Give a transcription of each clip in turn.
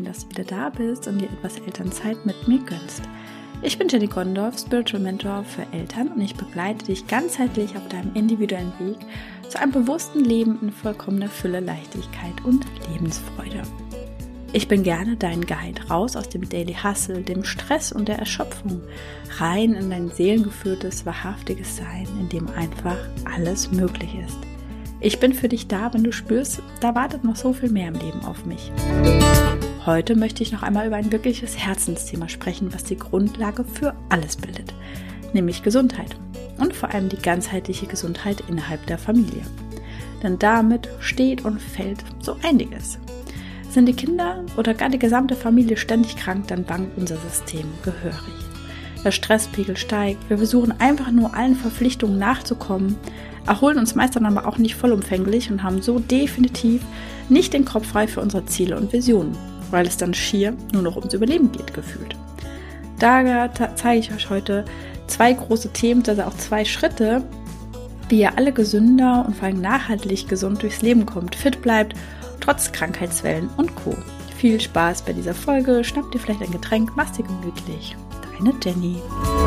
dass du wieder da bist und dir etwas Elternzeit mit mir gönnst. Ich bin Jenny Gondorf, Spiritual Mentor für Eltern und ich begleite dich ganzheitlich auf deinem individuellen Weg zu einem bewussten Leben in vollkommener Fülle, Leichtigkeit und Lebensfreude. Ich bin gerne dein Guide raus aus dem Daily Hustle, dem Stress und der Erschöpfung, rein in dein seelengeführtes, wahrhaftiges Sein, in dem einfach alles möglich ist. Ich bin für dich da, wenn du spürst, da wartet noch so viel mehr im Leben auf mich. Heute möchte ich noch einmal über ein wirkliches Herzensthema sprechen, was die Grundlage für alles bildet, nämlich Gesundheit und vor allem die ganzheitliche Gesundheit innerhalb der Familie. Denn damit steht und fällt so einiges. Sind die Kinder oder gar die gesamte Familie ständig krank, dann bangt unser System gehörig. Der Stresspegel steigt, wir versuchen einfach nur allen Verpflichtungen nachzukommen, erholen uns meist dann aber auch nicht vollumfänglich und haben so definitiv nicht den Kopf frei für unsere Ziele und Visionen, weil es dann schier nur noch ums Überleben geht, gefühlt. Daher zeige ich euch heute 2 große Themen, also auch 2 Schritte, wie ihr alle gesünder und vor allem nachhaltig gesund durchs Leben kommt, fit bleibt, trotz Krankheitswellen und Co. Viel Spaß bei dieser Folge, schnapp dir vielleicht ein Getränk, mach's dir gemütlich. Deine Jenny.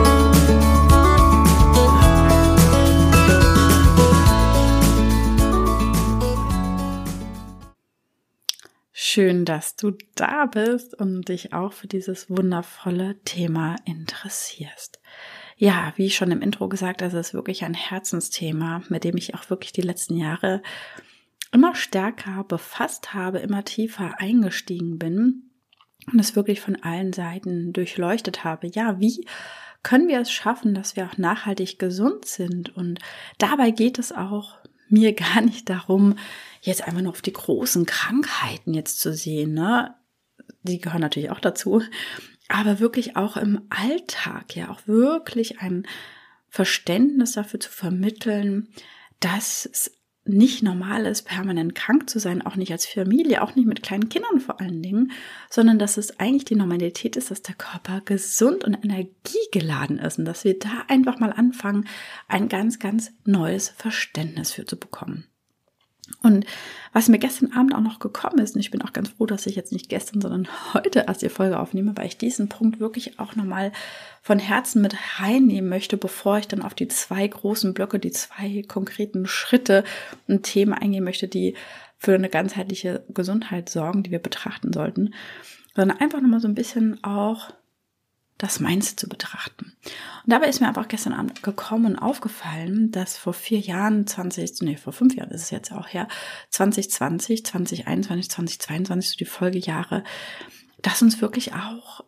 Schön, dass du da bist und dich auch für dieses wundervolle Thema interessierst. Ja, wie schon im Intro gesagt, es ist wirklich ein Herzensthema, mit dem ich auch wirklich die letzten Jahre immer stärker befasst habe, immer tiefer eingestiegen bin und es wirklich von allen Seiten durchleuchtet habe. Ja, wie können wir es schaffen, dass wir auch nachhaltig gesund sind? Und dabei geht es auch mir gar nicht darum, jetzt einfach nur auf die großen Krankheiten jetzt zu sehen, ne? Die gehören natürlich auch dazu, aber wirklich auch im Alltag, ja, auch wirklich ein Verständnis dafür zu vermitteln, dass es nicht normal ist, permanent krank zu sein, auch nicht als Familie, auch nicht mit kleinen Kindern vor allen Dingen, sondern dass es eigentlich die Normalität ist, dass der Körper gesund und energiegeladen ist und dass wir da einfach mal anfangen, ein ganz, ganz neues Verständnis für zu bekommen. Und was mir gestern Abend auch noch gekommen ist, und ich bin auch ganz froh, dass ich jetzt nicht gestern, sondern heute erst die Folge aufnehme, weil ich diesen Punkt wirklich auch nochmal von Herzen mit reinnehmen möchte, bevor ich dann auf die 2 großen Blöcke, die 2 konkreten Schritte und Themen eingehen möchte, die für eine ganzheitliche Gesundheit sorgen, die wir betrachten sollten, sondern einfach nochmal so ein bisschen auch das Mindset zu betrachten. Und dabei ist mir einfach gestern Abend gekommen und aufgefallen, dass vor 5 Jahren ist es jetzt auch her, 2020, 2021, 2022, so die Folgejahre, dass uns wirklich auch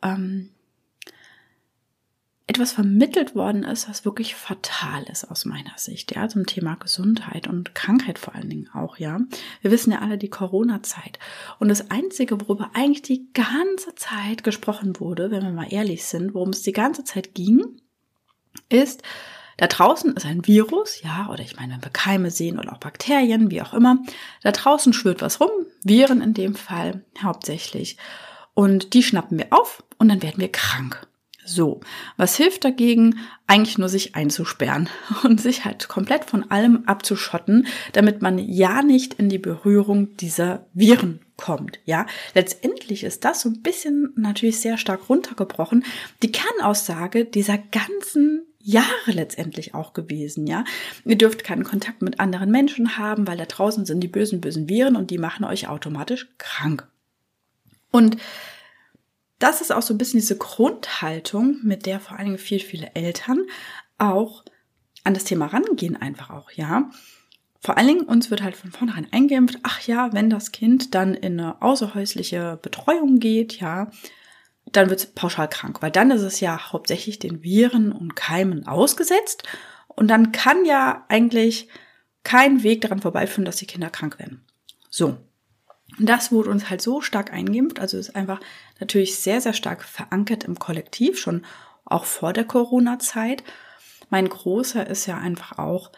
etwas vermittelt worden ist, was wirklich fatal ist aus meiner Sicht, ja, zum Thema Gesundheit und Krankheit vor allen Dingen auch, ja. Wir wissen ja alle die Corona-Zeit und das Einzige, worüber eigentlich die ganze Zeit gesprochen wurde, wenn wir mal ehrlich sind, worum es die ganze Zeit ging, ist, da draußen ist ein Virus, ja, oder ich meine, wenn wir Keime sehen oder auch Bakterien, wie auch immer, da draußen schwirrt was rum, Viren in dem Fall hauptsächlich, und die schnappen wir auf und dann werden wir krank. So, was hilft dagegen? Eigentlich nur sich einzusperren und sich halt komplett von allem abzuschotten, damit man ja nicht in die Berührung dieser Viren kommt, ja. Letztendlich ist das so ein bisschen natürlich sehr stark runtergebrochen, die Kernaussage dieser ganzen Jahre letztendlich auch gewesen, ja. Ihr dürft keinen Kontakt mit anderen Menschen haben, weil da draußen sind die bösen Viren und die machen euch automatisch krank. Und das ist auch so ein bisschen diese Grundhaltung, mit der vor allen Dingen viele Eltern auch an das Thema rangehen einfach auch, ja. Vor allen Dingen uns wird halt von vornherein eingeimpft, ach ja, wenn das Kind dann in eine außerhäusliche Betreuung geht, ja, dann wird es pauschal krank, weil dann ist es ja hauptsächlich den Viren und Keimen ausgesetzt und dann kann ja eigentlich kein Weg daran vorbeiführen, dass die Kinder krank werden. So. Und das wurde uns halt so stark eingeimpft, also ist einfach natürlich sehr, sehr stark verankert im Kollektiv, schon auch vor der Corona-Zeit. Mein Großer ist ja einfach auch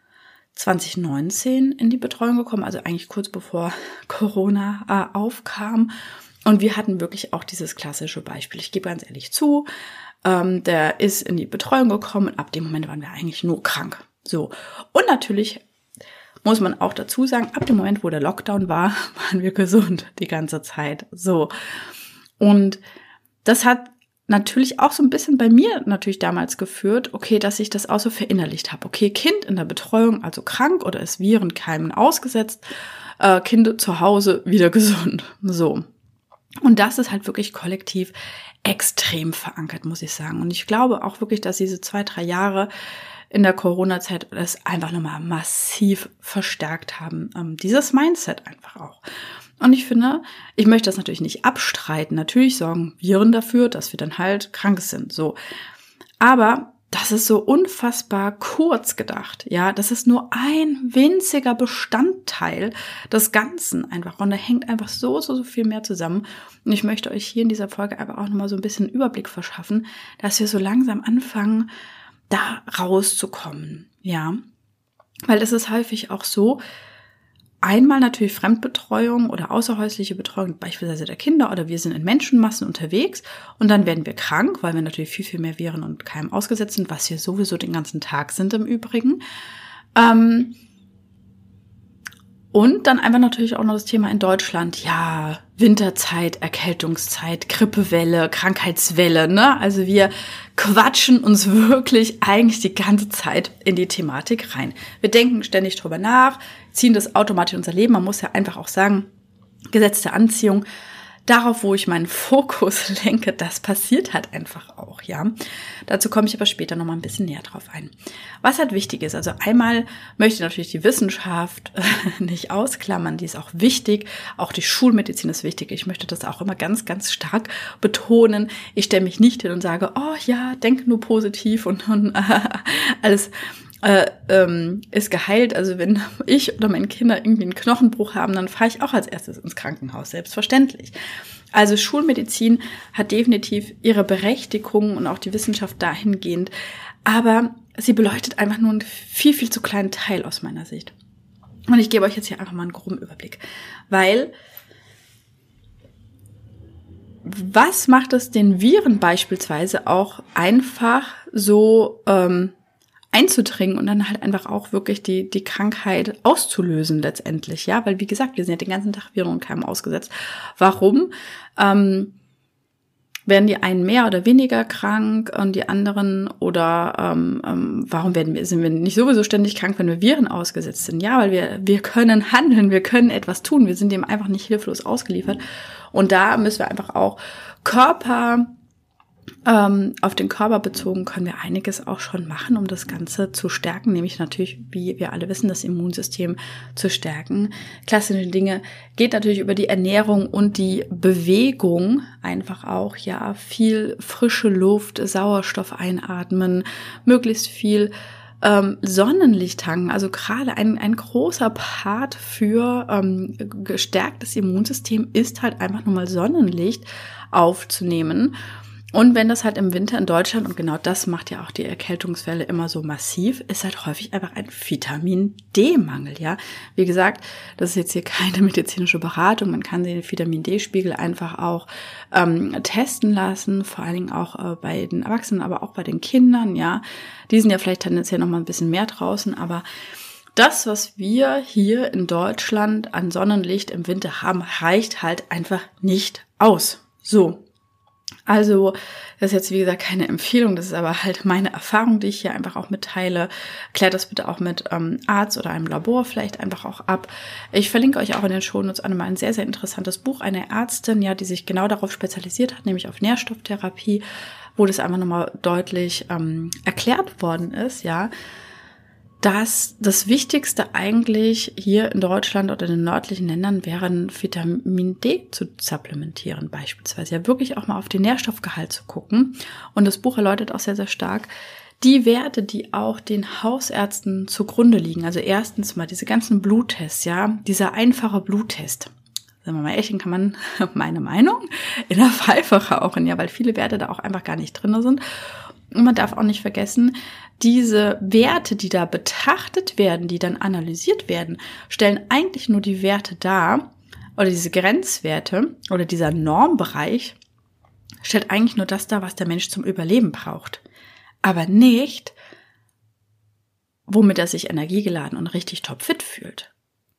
2019 in die Betreuung gekommen, also eigentlich kurz bevor Corona aufkam. Und wir hatten wirklich auch dieses klassische Beispiel. Ich gebe ganz ehrlich zu, der ist in die Betreuung gekommen und ab dem Moment waren wir eigentlich nur krank. So. Und natürlich muss man auch dazu sagen, ab dem Moment, wo der Lockdown war, waren wir gesund die ganze Zeit. So. Und das hat natürlich auch so ein bisschen bei mir natürlich damals geführt, okay, dass ich das auch so verinnerlicht habe. Okay, Kind in der Betreuung, also krank oder ist Virenkeimen ausgesetzt, Kind zu Hause wieder gesund. So. Und das ist halt wirklich kollektiv extrem verankert, muss ich sagen. Und ich glaube auch wirklich, dass diese 2-3 Jahre in der Corona-Zeit das einfach nochmal massiv verstärkt haben. Dieses Mindset einfach auch. Und ich finde, ich möchte das natürlich nicht abstreiten. Natürlich sorgen Viren dafür, dass wir dann halt krank sind. So. Aber das ist so unfassbar kurz gedacht. Ja, das ist nur ein winziger Bestandteil des Ganzen einfach. Und da hängt einfach so viel mehr zusammen. Und ich möchte euch hier in dieser Folge einfach auch nochmal so ein bisschen Überblick verschaffen, dass wir so langsam anfangen, da rauszukommen. Ja, weil es ist häufig auch so, einmal natürlich Fremdbetreuung oder außerhäusliche Betreuung, beispielsweise der Kinder, oder wir sind in Menschenmassen unterwegs und dann werden wir krank, weil wir natürlich viel mehr Viren und Keimen ausgesetzt sind, was wir sowieso den ganzen Tag sind im Übrigen. Und dann einfach natürlich auch noch das Thema in Deutschland, ja, Winterzeit, Erkältungszeit, Grippewelle, Krankheitswelle, ne? Also wir quatschen uns wirklich eigentlich die ganze Zeit in die Thematik rein. Wir denken ständig drüber nach, ziehen das automatisch in unser Leben. Man muss ja einfach auch sagen, Gesetz der Anziehung, darauf, wo ich meinen Fokus lenke, das passiert halt einfach auch, ja. Dazu komme ich aber später nochmal ein bisschen näher drauf ein. Was halt wichtig ist, also einmal möchte ich natürlich die Wissenschaft nicht ausklammern, die ist auch wichtig, auch die Schulmedizin ist wichtig. Ich möchte das auch immer ganz stark betonen. Ich stelle mich nicht hin und sage, oh ja, denke nur positiv und alles ist geheilt. Also wenn ich oder meine Kinder irgendwie einen Knochenbruch haben, dann fahre ich auch als erstes ins Krankenhaus, selbstverständlich. Also Schulmedizin hat definitiv ihre Berechtigung und auch die Wissenschaft dahingehend, aber sie beleuchtet einfach nur einen viel zu kleinen Teil aus meiner Sicht. Und ich gebe euch jetzt hier einfach mal einen groben Überblick, weil was macht es den Viren beispielsweise auch einfach so einzudringen und dann halt einfach auch wirklich die Krankheit auszulösen letztendlich, ja, weil wie gesagt, wir sind ja den ganzen Tag Viren und Keimen ausgesetzt. Warum? Werden die einen mehr oder weniger krank und die anderen oder warum sind wir nicht sowieso ständig krank, wenn wir Viren ausgesetzt sind? Ja, weil wir können handeln, wir können etwas tun, wir sind dem einfach nicht hilflos ausgeliefert und da müssen wir einfach auch auf den Körper bezogen können wir einiges auch schon machen, um das Ganze zu stärken, nämlich natürlich, wie wir alle wissen, das Immunsystem zu stärken. Klassische Dinge geht natürlich über die Ernährung und die Bewegung, einfach auch, ja, viel frische Luft, Sauerstoff einatmen, möglichst viel Sonnenlicht tanken, also gerade ein großer Part für gestärktes Immunsystem ist halt einfach nur mal Sonnenlicht aufzunehmen. Und wenn das halt im Winter in Deutschland, und genau das macht ja auch die Erkältungswelle immer so massiv, ist halt häufig einfach ein Vitamin-D-Mangel, ja. Wie gesagt, das ist jetzt hier keine medizinische Beratung, man kann den Vitamin-D-Spiegel einfach auch testen lassen, vor allen Dingen auch bei den Erwachsenen, aber auch bei den Kindern, ja. Die sind ja vielleicht tendenziell noch mal ein bisschen mehr draußen, aber das, was wir hier in Deutschland an Sonnenlicht im Winter haben, reicht halt einfach nicht aus. So. Also, das ist jetzt, wie gesagt, keine Empfehlung, das ist aber halt meine Erfahrung, die ich hier einfach auch mitteile. Klärt das bitte auch mit Arzt oder einem Labor vielleicht einfach auch ab. Ich verlinke euch auch in den Shownotes einmal ein sehr interessantes Buch einer Ärztin, ja, die sich genau darauf spezialisiert hat, nämlich auf Nährstofftherapie, wo das einfach nochmal deutlich erklärt worden ist, ja, dass das Wichtigste eigentlich hier in Deutschland oder in den nördlichen Ländern wäre, Vitamin D zu supplementieren beispielsweise. Ja, wirklich auch mal auf den Nährstoffgehalt zu gucken. Und das Buch erläutert auch sehr stark die Werte, die auch den Hausärzten zugrunde liegen. Also erstens mal diese ganzen Bluttests, ja, dieser einfache Bluttest. Sagen wir mal ehrlich, kann man meine Meinung in der Pfeife rauchen, ja, weil viele Werte da auch einfach gar nicht drin sind. Und man darf auch nicht vergessen, diese Werte, die da betrachtet werden, die dann analysiert werden, stellen eigentlich nur die Werte dar, oder diese Grenzwerte oder dieser Normbereich stellt eigentlich nur das dar, was der Mensch zum Überleben braucht. Aber nicht, womit er sich energiegeladen und richtig topfit fühlt.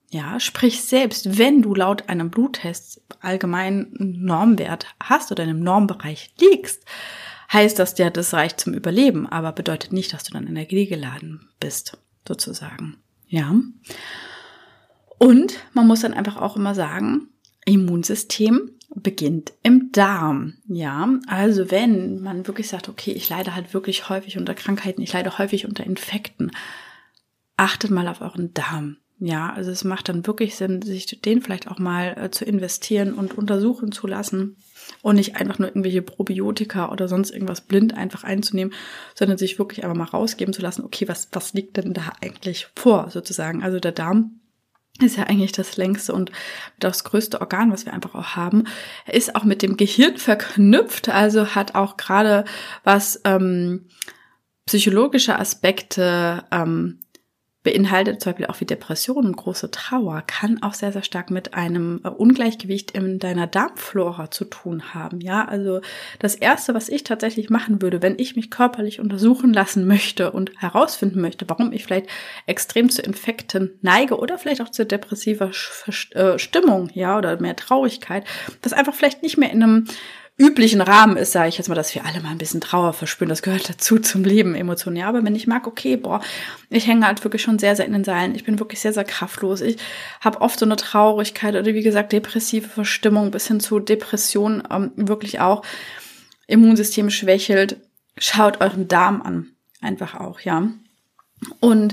Ja, sprich, selbst wenn du laut einem Bluttest allgemein einen Normwert hast oder in einem Normbereich liegst, heißt das ja, das reicht zum Überleben, aber bedeutet nicht, dass du dann energiegeladen bist, sozusagen. Ja. Und man muss dann einfach auch immer sagen, Immunsystem beginnt im Darm. Ja, also wenn man wirklich sagt, okay, ich leide halt wirklich häufig unter Krankheiten, ich leide häufig unter Infekten, achtet mal auf euren Darm. Ja, also es macht dann wirklich Sinn, sich den vielleicht auch mal zu investieren und untersuchen zu lassen und nicht einfach nur irgendwelche Probiotika oder sonst irgendwas blind einfach einzunehmen, sondern sich wirklich einfach mal rausgeben zu lassen, okay, was liegt denn da eigentlich vor, sozusagen. Also der Darm ist ja eigentlich das längste und das größte Organ, was wir einfach auch haben. Er ist auch mit dem Gehirn verknüpft, also hat auch gerade was psychologische Aspekte beinhaltet, zum Beispiel auch wie Depressionen und große Trauer, kann auch sehr, sehr stark mit einem Ungleichgewicht in deiner Darmflora zu tun haben. Ja, also das Erste, was ich tatsächlich machen würde, wenn ich mich körperlich untersuchen lassen möchte und herausfinden möchte, warum ich vielleicht extrem zu Infekten neige oder vielleicht auch zu depressiver Stimmung, ja, oder mehr Traurigkeit, das einfach vielleicht nicht mehr in einem üblichen Rahmen ist, sage ich jetzt mal, dass wir alle mal ein bisschen Trauer verspüren. Das gehört dazu zum Leben emotional. Aber wenn ich mag, okay, ich hänge halt wirklich schon sehr, sehr in den Seilen. Ich bin wirklich sehr, sehr kraftlos. Ich habe oft so eine Traurigkeit oder wie gesagt depressive Verstimmung bis hin zu Depression wirklich auch. Immunsystem schwächelt. Schaut euren Darm an. Einfach auch, ja. Und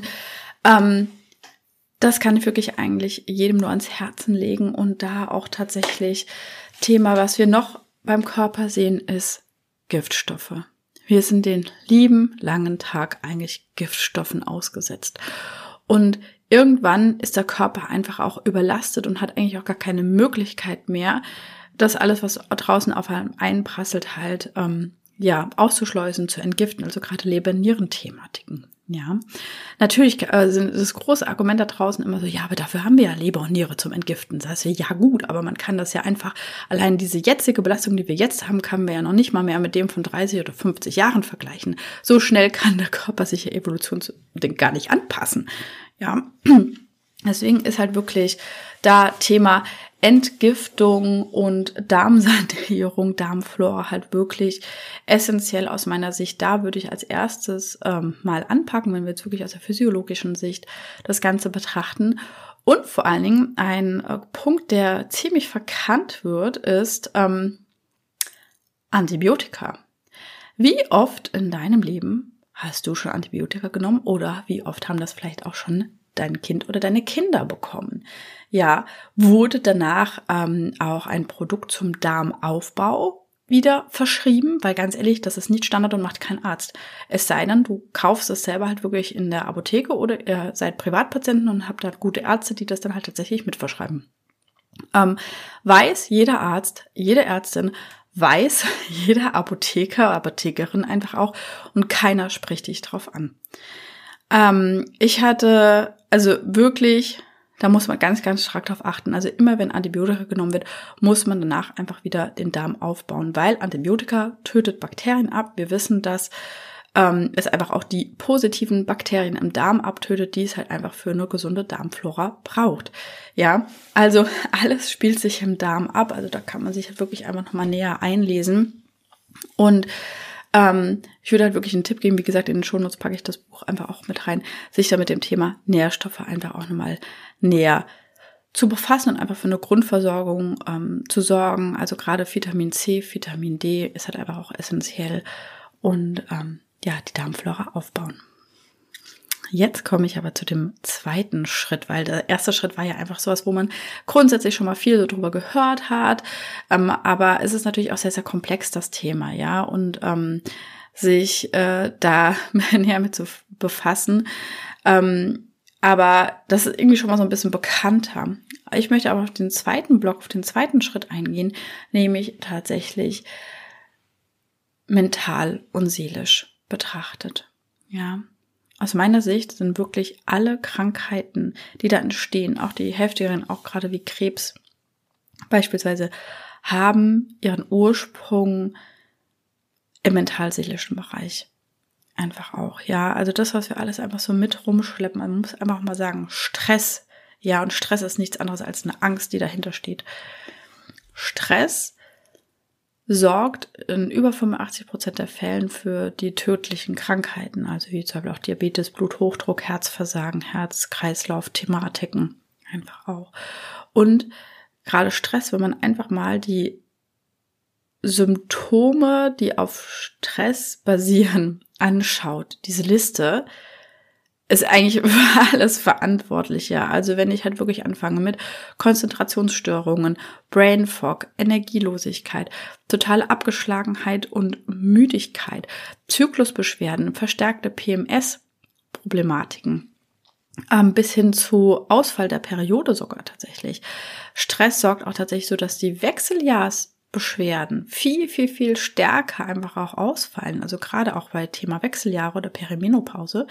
das kann ich wirklich eigentlich jedem nur ans Herzen legen. Und da auch tatsächlich Thema, was wir noch beim Körper sehen, ist Giftstoffe. Wir sind den lieben langen Tag eigentlich Giftstoffen ausgesetzt. Und irgendwann ist der Körper einfach auch überlastet und hat eigentlich auch gar keine Möglichkeit mehr, das alles, was draußen auf einen einprasselt, halt auszuschleusen, zu entgiften. Also gerade Leber-Nieren-Thematiken. Ja, natürlich sind das große Argument da draußen immer so, ja, aber dafür haben wir ja Leber und Niere zum Entgiften. Das heißt, ja gut, aber man kann das ja einfach, allein diese jetzige Belastung, die wir jetzt haben, können wir ja noch nicht mal mehr mit dem von 30 oder 50 Jahren vergleichen. So schnell kann der Körper sich ja evolutionsbedingt gar nicht anpassen. Ja, deswegen ist halt wirklich da Thema Entgiftung und Darmsanierung, Darmflora halt wirklich essentiell aus meiner Sicht. Da würde ich als erstes mal anpacken, wenn wir jetzt wirklich aus der physiologischen Sicht das Ganze betrachten. Und vor allen Dingen ein Punkt, der ziemlich verkannt wird, ist Antibiotika. Wie oft in deinem Leben hast du schon Antibiotika genommen oder wie oft haben das vielleicht auch schon dein Kind oder deine Kinder bekommen? Ja, wurde danach auch ein Produkt zum Darmaufbau wieder verschrieben, weil ganz ehrlich, das ist nicht Standard und macht kein Arzt. Es sei denn, du kaufst es selber halt wirklich in der Apotheke oder ihr seid Privatpatienten und habt da gute Ärzte, die das dann halt tatsächlich mitverschreiben. Weiß jeder Arzt, jede Ärztin, weiß jeder Apotheker, Apothekerin einfach auch und keiner spricht dich drauf an. Ich hatte also wirklich, da muss man ganz, ganz stark drauf achten. Also immer wenn Antibiotika genommen wird, muss man danach einfach wieder den Darm aufbauen, weil Antibiotika tötet Bakterien ab. Wir wissen, dass es einfach auch die positiven Bakterien im Darm abtötet, die es halt einfach für eine gesunde Darmflora braucht. Ja, also alles spielt sich im Darm ab. Also da kann man sich halt wirklich einfach nochmal näher einlesen. Und ich würde halt wirklich einen Tipp geben, wie gesagt, in den Shownotes packe ich das Buch einfach auch mit rein, sich da mit dem Thema Nährstoffe einfach auch nochmal näher zu befassen und einfach für eine Grundversorgung zu sorgen. Also gerade Vitamin C, Vitamin D ist halt einfach auch essentiell und die Darmflora aufbauen. Jetzt komme ich aber zu dem zweiten Schritt, weil der erste Schritt war ja einfach sowas, wo man grundsätzlich schon mal viel so drüber gehört hat, aber es ist natürlich auch sehr, sehr komplex, das Thema, ja, und sich da näher mit zu befassen, aber das ist irgendwie schon mal so ein bisschen bekannter. Ich möchte aber auf den zweiten Block, auf den zweiten Schritt eingehen, nämlich tatsächlich mental und seelisch betrachtet, ja. Aus meiner Sicht sind wirklich alle Krankheiten, die da entstehen, auch die heftigeren, auch gerade wie Krebs beispielsweise, haben ihren Ursprung im mental-seelischen Bereich. Einfach auch, ja. Also das, was wir alles einfach so mit rumschleppen, man muss einfach mal sagen, Stress, Ja, und Stress ist nichts anderes als eine Angst, die dahinter steht. Stress sorgt in über 85% der Fällen für die tödlichen Krankheiten, also wie zum Beispiel auch Diabetes, Bluthochdruck, Herzversagen, Herz-Kreislauf-Thematiken einfach auch. Und gerade Stress, wenn man einfach mal die Symptome, die auf Stress basieren, anschaut, diese Liste ist eigentlich für alles verantwortlich, ja. Also wenn ich halt wirklich anfange mit Konzentrationsstörungen, Brain Fog, Energielosigkeit, totale Abgeschlagenheit und Müdigkeit, Zyklusbeschwerden, verstärkte PMS-Problematiken, bis hin zu Ausfall der Periode sogar tatsächlich. Stress sorgt auch tatsächlich so, dass die Wechseljahrsbeschwerden viel, viel, viel stärker einfach auch ausfallen. Also gerade auch bei Thema Wechseljahre oder Perimenopause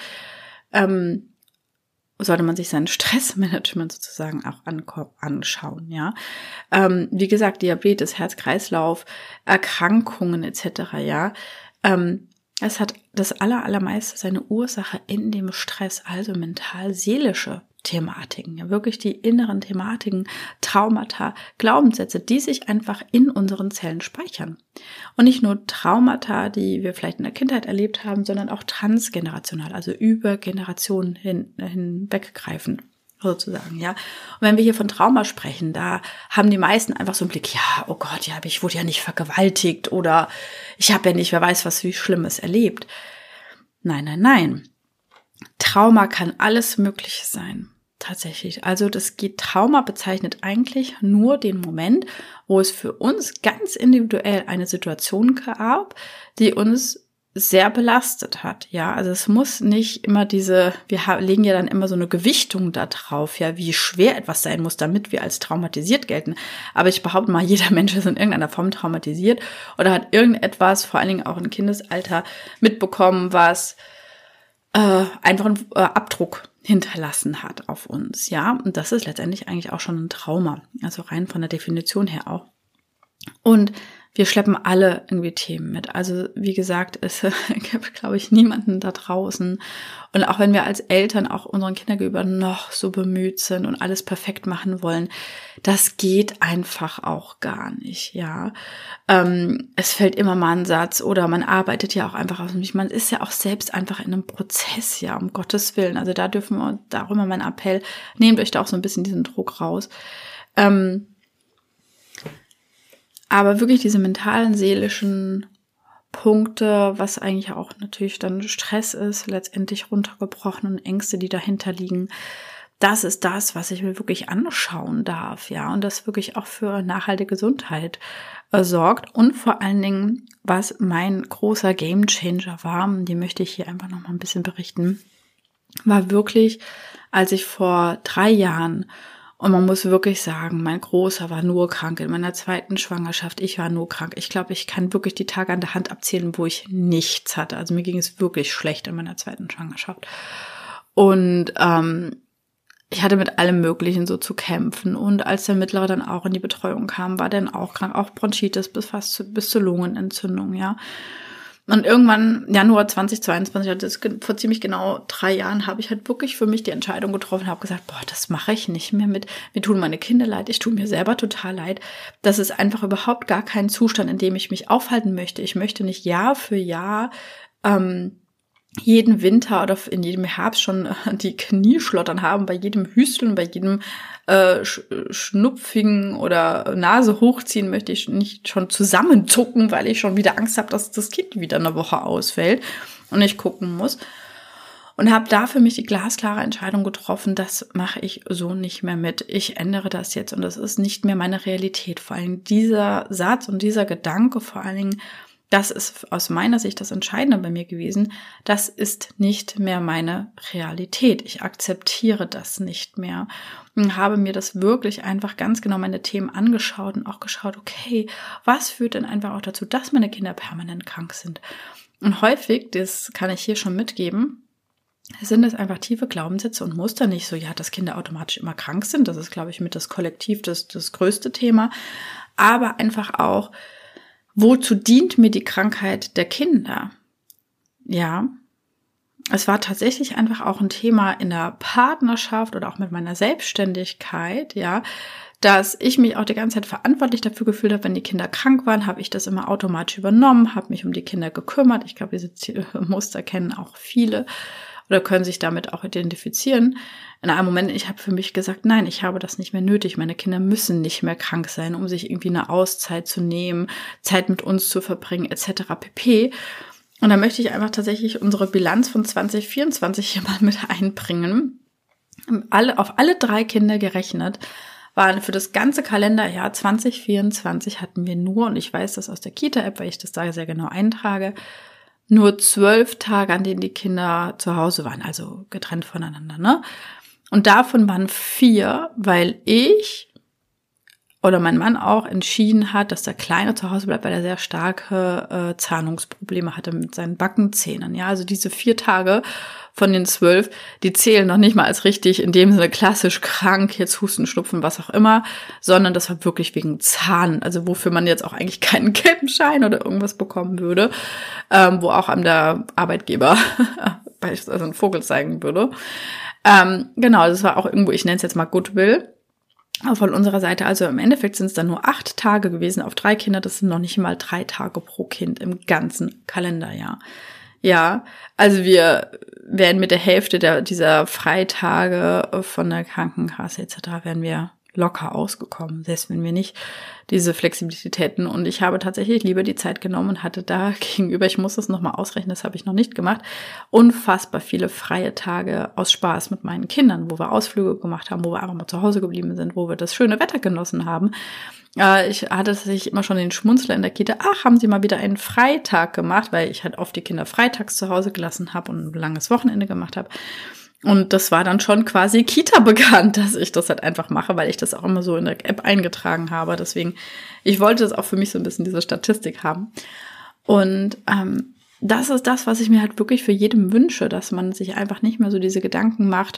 sollte man sich sein Stressmanagement sozusagen auch anschauen, ja. Wie gesagt, Diabetes, Herz-Kreislauf, Erkrankungen etc., ja. Es hat das allermeiste seine Ursache in dem Stress, also mental-seelische Thematiken, ja, wirklich die inneren Thematiken, Traumata, Glaubenssätze, die sich einfach in unseren Zellen speichern. Und nicht nur Traumata, die wir vielleicht in der Kindheit erlebt haben, sondern auch transgenerational, also über Generationen hinweggreifend sozusagen, ja. Und wenn wir hier von Trauma sprechen, da haben die meisten einfach so einen Blick, ja, oh Gott, ja, ich wurde ja nicht vergewaltigt oder ich habe ja nicht, wer weiß was, wie Schlimmes erlebt. Nein. Trauma kann alles Mögliche sein. Tatsächlich. Also Trauma bezeichnet eigentlich nur den Moment, wo es für uns ganz individuell eine Situation gab, die uns sehr belastet hat. Ja, also es muss nicht immer wir legen ja dann immer so eine Gewichtung da drauf, ja, wie schwer etwas sein muss, damit wir als traumatisiert gelten. Aber ich behaupte mal, jeder Mensch ist in irgendeiner Form traumatisiert oder hat irgendetwas, vor allen Dingen auch im Kindesalter, mitbekommen, was einfach einen Abdruck hinterlassen hat auf uns, ja. Und das ist letztendlich eigentlich auch schon ein Trauma, also rein von der Definition her auch. Und wir schleppen alle irgendwie Themen mit. Also wie gesagt, es gibt, glaube ich, niemanden da draußen. Und auch wenn wir als Eltern auch unseren Kindern gegenüber noch so bemüht sind und alles perfekt machen wollen, das geht einfach auch gar nicht, ja. Es fällt immer mal ein Satz oder man arbeitet ja auch einfach aus sich. Man ist ja auch selbst einfach in einem Prozess, ja, um Gottes Willen. Also darum mein Appell, nehmt euch da auch so ein bisschen diesen Druck raus. Aber wirklich diese mentalen, seelischen Punkte, was eigentlich auch natürlich dann Stress ist, letztendlich runtergebrochen und Ängste, die dahinter liegen, das ist das, was ich mir wirklich anschauen darf, ja, und das wirklich auch für nachhaltige Gesundheit sorgt und vor allen Dingen, was mein großer Gamechanger war, die möchte ich hier einfach noch mal ein bisschen berichten, war wirklich, als ich vor 3 Jahren, und man muss wirklich sagen, mein Großer war nur krank. In meiner 2. Schwangerschaft, ich war nur krank. Ich glaube, ich kann wirklich die Tage an der Hand abzählen, wo ich nichts hatte. Also mir ging es wirklich schlecht in meiner 2. Schwangerschaft. Und ich hatte mit allem Möglichen so zu kämpfen. Und als der Mittlere dann auch in die Betreuung kam, war der dann auch krank. Auch Bronchitis bis zur Lungenentzündung, ja. Und irgendwann, Januar 2022, also das vor ziemlich genau 3 Jahren, habe ich halt wirklich für mich die Entscheidung getroffen, habe gesagt, boah, das mache ich nicht mehr mit. Mir tun meine Kinder leid, ich tue mir selber total leid. Das ist einfach überhaupt gar kein Zustand, in dem ich mich aufhalten möchte. Ich möchte nicht Jahr für Jahr jeden Winter oder in jedem Herbst schon die Knieschlottern haben, bei jedem Hüsteln, bei jedem Schnupfigen oder Nase hochziehen möchte ich nicht schon zusammenzucken, weil ich schon wieder Angst habe, dass das Kind wieder eine Woche ausfällt und ich gucken muss. Und habe da für mich die glasklare Entscheidung getroffen, das mache ich so nicht mehr mit. Ich ändere das jetzt und das ist nicht mehr meine Realität. Vor allem dieser Satz und dieser Gedanke vor allen Dingen, das ist aus meiner Sicht das Entscheidende bei mir gewesen. Das ist nicht mehr meine Realität. Ich akzeptiere das nicht mehr und habe mir das wirklich einfach ganz genau meine Themen angeschaut und auch geschaut, okay, was führt denn einfach auch dazu, dass meine Kinder permanent krank sind? Und häufig, das kann ich hier schon mitgeben, sind es einfach tiefe Glaubenssätze und Muster, nicht so, ja, dass Kinder automatisch immer krank sind. Das ist, glaube ich, mit das Kollektiv das größte Thema. Aber einfach auch, wozu dient mir die Krankheit der Kinder? Ja, es war tatsächlich einfach auch ein Thema in der Partnerschaft oder auch mit meiner Selbstständigkeit, ja, dass ich mich auch die ganze Zeit verantwortlich dafür gefühlt habe, wenn die Kinder krank waren, habe ich das immer automatisch übernommen, habe mich um die Kinder gekümmert. Ich glaube, diese Muster kennen auch viele oder können sich damit auch identifizieren. In einem Moment, ich habe für mich gesagt, nein, ich habe das nicht mehr nötig. Meine Kinder müssen nicht mehr krank sein, um sich irgendwie eine Auszeit zu nehmen, Zeit mit uns zu verbringen, etc. pp. Und da möchte ich einfach tatsächlich unsere Bilanz von 2024 hier mal mit einbringen. Auf alle 3 Kinder gerechnet waren für das ganze Kalenderjahr 2024 hatten wir nur, und ich weiß das aus der Kita-App, weil ich das da sehr genau eintrage, nur 12 Tage, an denen die Kinder zu Hause waren, also getrennt voneinander, ne? Und davon waren 4, weil ich oder mein Mann auch entschieden hat, dass der Kleine zu Hause bleibt, weil er sehr starke Zahnungsprobleme hatte mit seinen Backenzähnen. Ja, also diese 4 Tage von den 12, die zählen noch nicht mal als richtig, in dem Sinne klassisch krank, jetzt Husten, Schnupfen, was auch immer, sondern das war wirklich wegen Zahn, also wofür man jetzt auch eigentlich keinen gelben Schein oder irgendwas bekommen würde, wo auch einem der Arbeitgeber beispielsweise einen Vogel zeigen würde. Genau, das war auch irgendwo, ich nenne es jetzt mal Goodwill von unserer Seite. Also im Endeffekt sind es dann nur 8 Tage gewesen auf 3 Kinder. Das sind noch nicht mal 3 Tage pro Kind im ganzen Kalenderjahr. Ja, also wir werden mit der Hälfte dieser Freitage von der Krankenkasse etc. werden wir locker ausgekommen, selbst wenn wir nicht diese Flexibilitäten. Und ich habe tatsächlich lieber die Zeit genommen und hatte da gegenüber, ich muss das nochmal ausrechnen, das habe ich noch nicht gemacht, unfassbar viele freie Tage aus Spaß mit meinen Kindern, wo wir Ausflüge gemacht haben, wo wir einfach mal zu Hause geblieben sind, wo wir das schöne Wetter genossen haben. Ich hatte tatsächlich immer schon den Schmunzler in der Kita, haben Sie mal wieder einen Freitag gemacht, weil ich halt oft die Kinder freitags zu Hause gelassen habe und ein langes Wochenende gemacht habe. Und das war dann schon quasi Kita bekannt, dass ich das halt einfach mache, weil ich das auch immer so in der App eingetragen habe. Deswegen, ich wollte das auch für mich so ein bisschen diese Statistik haben. Und das ist das, was ich mir halt wirklich für jedem wünsche, dass man sich einfach nicht mehr so diese Gedanken macht,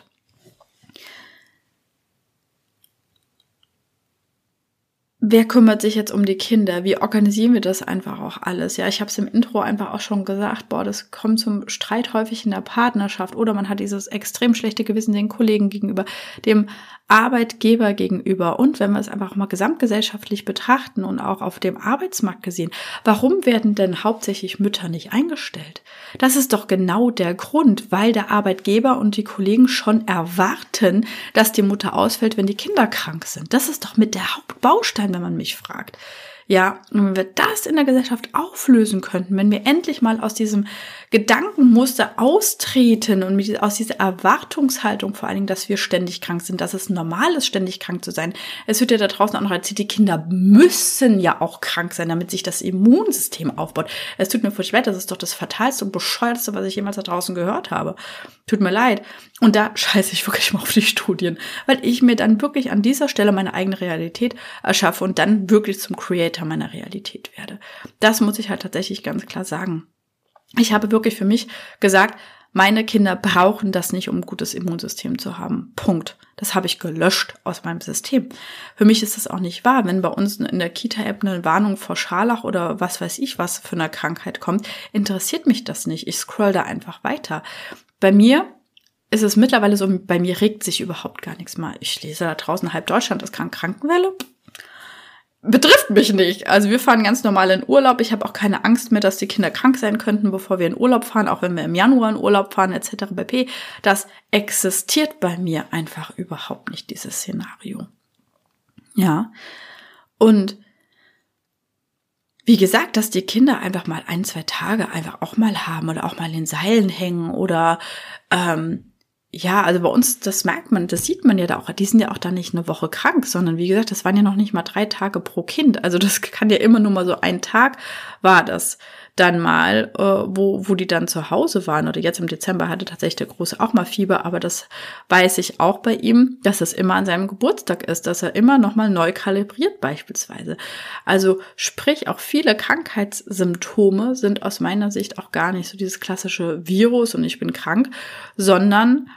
wer kümmert sich jetzt um die Kinder? Wie organisieren wir das einfach auch alles? Ja, ich habe es im Intro einfach auch schon gesagt, das kommt zum Streit häufig in der Partnerschaft oder man hat dieses extrem schlechte Gewissen den Kollegen gegenüber, dem Arbeitgeber gegenüber. Und wenn wir es einfach mal gesamtgesellschaftlich betrachten und auch auf dem Arbeitsmarkt gesehen, warum werden denn hauptsächlich Mütter nicht eingestellt? Das ist doch genau der Grund, weil der Arbeitgeber und die Kollegen schon erwarten, dass die Mutter ausfällt, wenn die Kinder krank sind. Das ist doch mit der Hauptbaustein, wenn man mich fragt. Ja, und wenn wir das in der Gesellschaft auflösen könnten, wenn wir endlich mal aus diesem Gedankenmuster austreten und aus dieser Erwartungshaltung vor allen Dingen, dass wir ständig krank sind, dass es normal ist, ständig krank zu sein. Es wird ja da draußen auch noch erzählt, die Kinder müssen ja auch krank sein, damit sich das Immunsystem aufbaut. Es tut mir furchtbar leid, das ist doch das Fatalste und Bescheuertste, was ich jemals da draußen gehört habe. Tut mir leid. Und da scheiße ich wirklich mal auf die Studien, weil ich mir dann wirklich an dieser Stelle meine eigene Realität erschaffe und dann wirklich zum Creator meiner Realität werde. Das muss ich halt tatsächlich ganz klar sagen. Ich habe wirklich für mich gesagt, meine Kinder brauchen das nicht, um ein gutes Immunsystem zu haben. Punkt. Das habe ich gelöscht aus meinem System. Für mich ist das auch nicht wahr. Wenn bei uns in der Kita-App eine Warnung vor Scharlach oder was weiß ich was für eine Krankheit kommt, interessiert mich das nicht. Ich scroll da einfach weiter. Bei mir ist es mittlerweile so, bei mir regt sich überhaupt gar nichts mehr. Ich lese da draußen, halb Deutschland ist krank, Krankenwelle. Betrifft mich nicht. Also wir fahren ganz normal in Urlaub. Ich habe auch keine Angst mehr, dass die Kinder krank sein könnten, bevor wir in Urlaub fahren, auch wenn wir im Januar in Urlaub fahren etc. pp. Das existiert bei mir einfach überhaupt nicht, dieses Szenario. Ja, und wie gesagt, dass die Kinder einfach mal 1-2 Tage einfach auch mal haben oder auch mal in Seilen hängen oder ja, also bei uns, das merkt man, das sieht man ja da auch, die sind ja auch da nicht eine Woche krank, sondern wie gesagt, das waren ja noch nicht mal 3 Tage pro Kind. Also das kann ja immer nur mal so ein Tag war das dann mal, wo die dann zu Hause waren. Oder jetzt im Dezember hatte tatsächlich der Große auch mal Fieber, aber das weiß ich auch bei ihm, dass es immer an seinem Geburtstag ist, dass er immer nochmal neu kalibriert beispielsweise. Also sprich, auch viele Krankheitssymptome sind aus meiner Sicht auch gar nicht so dieses klassische Virus und ich bin krank, sondern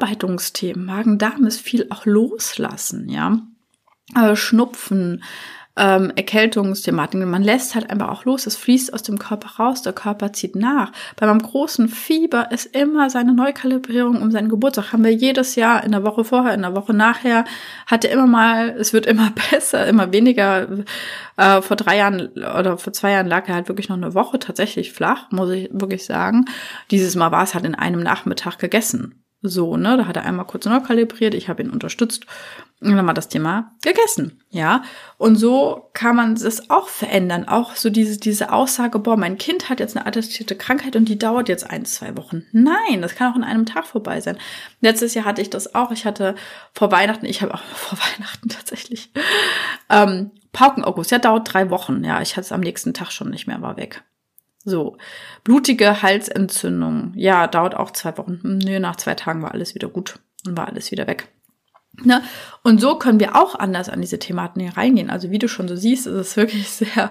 Verarbeitungsthemen, Magen-Darm ist viel auch loslassen, ja. Schnupfen, Erkältungsthematiken. Man lässt halt einfach auch los, es fließt aus dem Körper raus, der Körper zieht nach. Bei meinem großen Fieber ist immer seine Neukalibrierung um seinen Geburtstag. Haben wir jedes Jahr in der Woche vorher, in der Woche nachher, hatte immer mal, es wird immer besser, immer weniger. Vor 3 Jahren oder vor 2 Jahren lag er halt wirklich noch eine Woche tatsächlich flach, muss ich wirklich sagen. Dieses Mal war es halt in einem Nachmittag gegessen. So, ne, da hat er einmal kurz neu kalibriert, ich habe ihn unterstützt und dann war das Thema gegessen, ja. Und so kann man das auch verändern, auch so diese Aussage, boah, mein Kind hat jetzt eine attestierte Krankheit und die dauert jetzt 1-2 Wochen. Nein, das kann auch in einem Tag vorbei sein. Letztes Jahr hatte ich das auch, ich hatte vor Weihnachten tatsächlich, Paukenaugust, ja, dauert 3 Wochen, ja, ich hatte es am nächsten Tag schon nicht mehr, war weg. So, blutige Halsentzündung, ja, dauert auch 2 Wochen. Nö, nach 2 Tagen war alles wieder gut und war alles wieder weg. Ne? Und so können wir auch anders an diese Thematen hier reingehen. Also wie du schon so siehst, ist es wirklich sehr,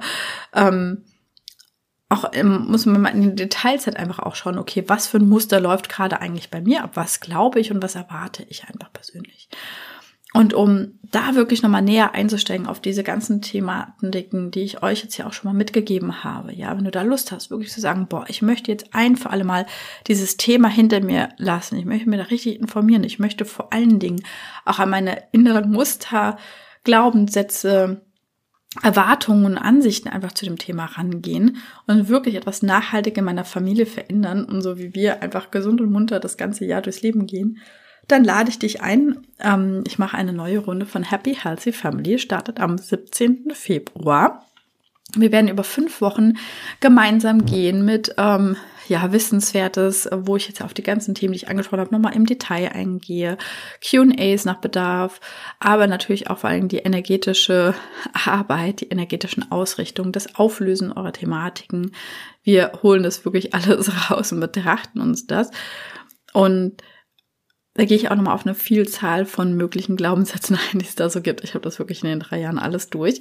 muss man mal in den Details halt einfach auch schauen, okay, was für ein Muster läuft gerade eigentlich bei mir ab? Was glaube ich und was erwarte ich einfach persönlich? Und um da wirklich nochmal näher einzusteigen auf diese ganzen Thematiken, die ich euch jetzt ja auch schon mal mitgegeben habe, ja, wenn du da Lust hast, wirklich zu sagen, boah, ich möchte jetzt ein für alle Mal dieses Thema hinter mir lassen, ich möchte mir da richtig informieren, ich möchte vor allen Dingen auch an meine inneren Muster, Glaubenssätze, Erwartungen und Ansichten einfach zu dem Thema rangehen und wirklich etwas nachhaltig in meiner Familie verändern und so wie wir einfach gesund und munter das ganze Jahr durchs Leben gehen, dann lade ich dich ein. Ich mache eine neue Runde von Happy Healthy Family, startet am 17. Februar. Wir werden über 5 Wochen gemeinsam gehen mit Wissenswertes, wo ich jetzt auf die ganzen Themen, die ich angesprochen habe, nochmal im Detail eingehe, Q&As nach Bedarf, aber natürlich auch vor allem die energetische Arbeit, die energetischen Ausrichtungen, das Auflösen eurer Thematiken. Wir holen das wirklich alles raus und betrachten uns das. Und da gehe ich auch nochmal auf eine Vielzahl von möglichen Glaubenssätzen ein, die es da so gibt. Ich habe das wirklich in den 3 Jahren alles durch.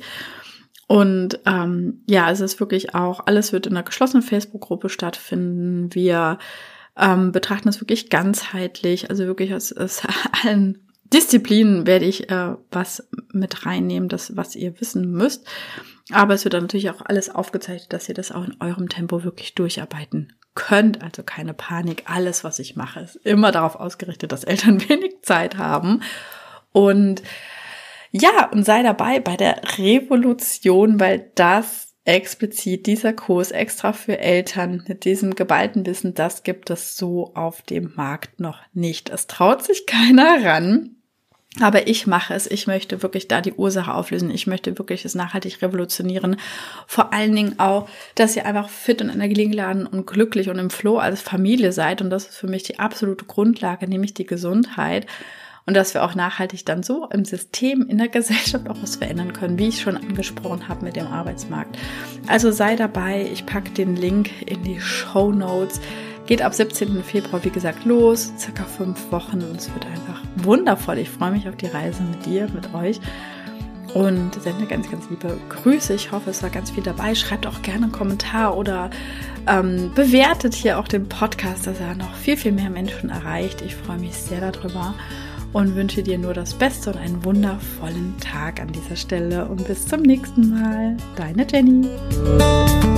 Und es ist wirklich auch, alles wird in einer geschlossenen Facebook-Gruppe stattfinden. Wir betrachten es wirklich ganzheitlich, also wirklich aus allen Disziplinen werde ich was mit reinnehmen, das, was ihr wissen müsst. Aber es wird dann natürlich auch alles aufgezeichnet, dass ihr das auch in eurem Tempo wirklich durcharbeiten könnt. Also keine Panik. Alles, was ich mache, ist immer darauf ausgerichtet, dass Eltern wenig Zeit haben. Und ja, und sei dabei bei der Revolution, weil das explizit dieser Kurs extra für Eltern mit diesem geballten Wissen, das gibt es so auf dem Markt noch nicht. Es traut sich keiner ran. Aber ich mache es. Ich möchte wirklich da die Ursache auflösen. Ich möchte wirklich es nachhaltig revolutionieren. Vor allen Dingen auch, dass ihr einfach fit und energiegeladen und glücklich und im Flow als Familie seid. Und das ist für mich die absolute Grundlage, nämlich die Gesundheit. Und dass wir auch nachhaltig dann so im System, in der Gesellschaft auch was verändern können, wie ich schon angesprochen habe mit dem Arbeitsmarkt. Also sei dabei. Ich packe den Link in die Shownotes. Geht ab 17. Februar, wie gesagt, los, circa 5 Wochen und es wird einfach wundervoll. Ich freue mich auf die Reise mit dir, mit euch und sende ganz, ganz liebe Grüße. Ich hoffe, es war ganz viel dabei. Schreibt auch gerne einen Kommentar oder bewertet hier auch den Podcast, dass er noch viel, viel mehr Menschen erreicht. Ich freue mich sehr darüber und wünsche dir nur das Beste und einen wundervollen Tag an dieser Stelle und bis zum nächsten Mal. Deine Jenny.